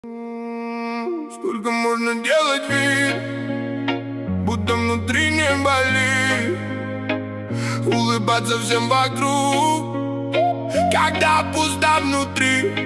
Сколько можно делать вид, будто внутри не болит, улыбаться всем вокруг, когда пусто внутри.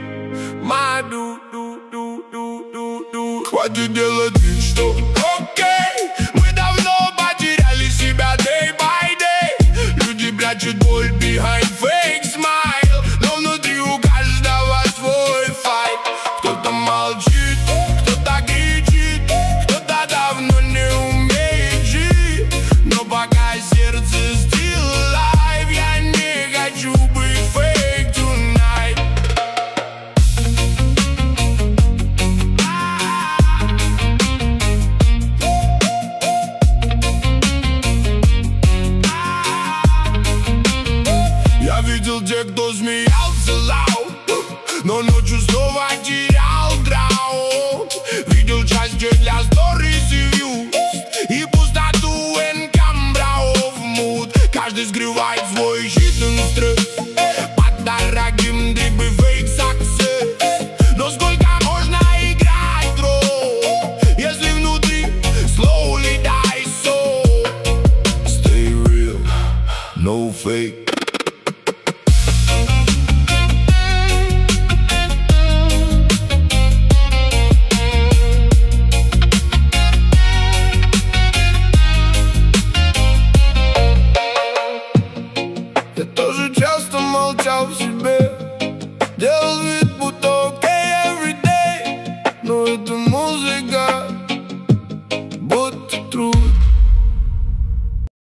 Хватит делать вид, что окей. Мы давно потеряли себя day by day. Люди прячут боль behind fake smile, но внутри у каждого свой файт. Кто-то молчит, кто-то кричит, кто-то давно не умеет жить. Но пока сердце still alive, я не хочу быть fake tonight. Я видел тех, кто смеялся loud, но ночью снова терял драу. Видел части для stories и views, и пустоту and camera off mood. Каждый скрывает свой hidden стресс под дорогим дрибы fake success. Но сколько можно играть роль, если внутри slowly die soul? Stay real, no fake. Я тоже часто молчал в себе, делал вид, будто окей every day, но это